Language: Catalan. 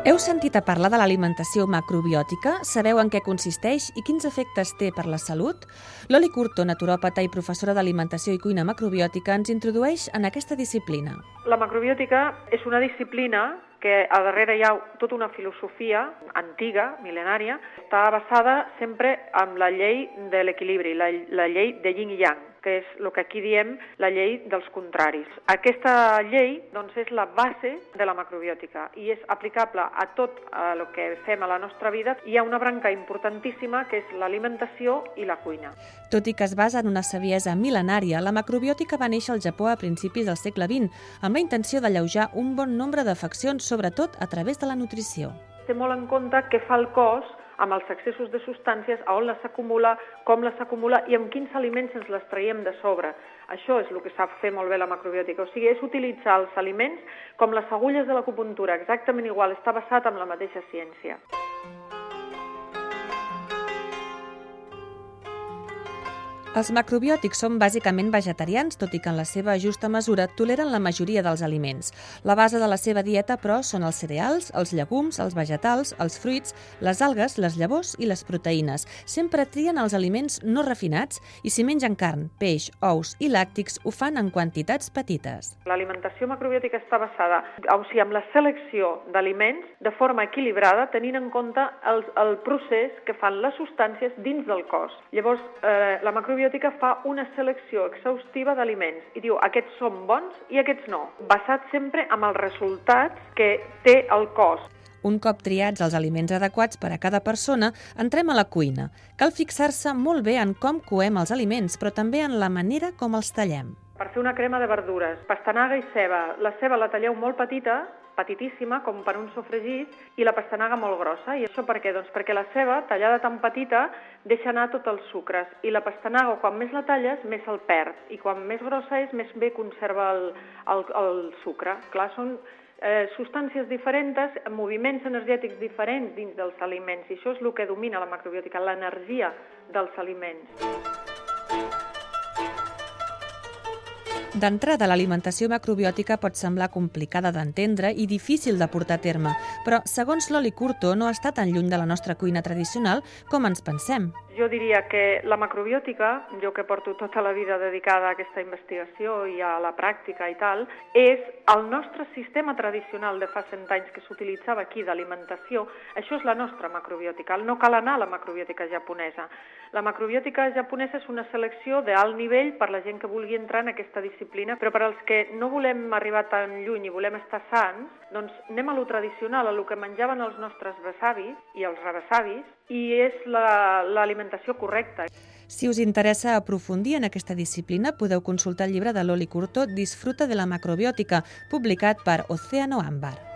Heu sentit a parlar de l'alimentació macrobiòtica? Sabeu en què consisteix i quins efectes té per la salut? Loli Curto, naturòpata i professora d'alimentació i cuina macrobiòtica, ens introdueix en aquesta disciplina. La macrobiòtica és una disciplina que a darrere hi ha tota una filosofia antiga, mil·lenària, està basada sempre en la llei de l'equilibri, la llei de yin i yang, que és el que aquí diem la llei dels contraris. Aquesta llei doncs, és la base de la macrobiòtica i és aplicable a tot el que fem a la nostra vida. Hi ha una branca importantíssima que és l'alimentació i la cuina. Tot i que es basa en una saviesa mil·lenària, la macrobiòtica va néixer al Japó a principis del segle XX amb la intenció d'alleujar un bon nombre d'afeccions, sobretot a través de la nutrició. Té molt en compte què fa el cos amb els excessos de substàncies, a on les s'acumula, com les s'acumula i amb quins aliments ens les traiem de sobre. Això és el que sap fer molt bé la macrobiòtica. O sigui, és utilitzar els aliments com les agulles de l'acupuntura, exactament igual, està basat en la mateixa ciència. Els macrobiòtics són bàsicament vegetarians, tot i que en la seva justa mesura toleren la majoria dels aliments. La base de la seva dieta, però, són els cereals, els llegums, els vegetals, els fruits, les algues, les llavors i les proteïnes. Sempre trien els aliments no refinats i si mengen carn, peix, ous i làctics ho fan en quantitats petites. L'alimentació macrobiòtica està basada en la selecció d'aliments de forma equilibrada, tenint en compte el procés que fan les substàncies dins del cos. Llavors, la macrobiòtica fa una selecció exhaustiva d'aliments i diu aquests són bons i aquests no, basat sempre en els resultats que té el cos. Un cop triats els aliments adequats per a cada persona, entrem a la cuina. Cal fixar-se molt bé en com coem els aliments, però també en la manera com els tallem. Per fer una crema de verdures, pastanaga i ceba. La ceba la talleu molt petita, petitíssima, com per un sofregit, i la pastanaga molt grossa. I això per què? Doncs perquè la ceba, tallada tan petita, deixa anar tots els sucres. I la pastanaga, quan més la talles, més el perd. I quan més grossa és, més bé conserva el sucre. Clar, són substàncies diferents, moviments energètics diferents dins dels aliments. I això és el que domina la macrobiòtica, l'energia dels aliments. D'entrada, l'alimentació macrobiòtica pot semblar complicada d'entendre i difícil de portar a terme, però, segons Loli Curto, no està tan lluny de la nostra cuina tradicional com ens pensem. Jo diria que la macrobiòtica, jo que porto tota la vida dedicada a aquesta investigació i a la pràctica i tal, és el nostre sistema tradicional de fa 100 anys que s'utilitzava aquí d'alimentació. Això és la nostra macrobiòtica. No cal anar a la macrobiòtica japonesa. La macrobiòtica japonesa és una selecció d'alt nivell per la gent que vulgui entrar en aquesta disciplina, però per als que no volem arribar tan lluny i volem estar sans, doncs anem a lo tradicional, a lo que menjaven els nostres besavis i els rebesavis, i és l'alimentació correcta. Si us interessa aprofundir en aquesta disciplina, podeu consultar el llibre de Loli Curto, Disfruta de la macrobiòtica, publicat per Océano Ámbar.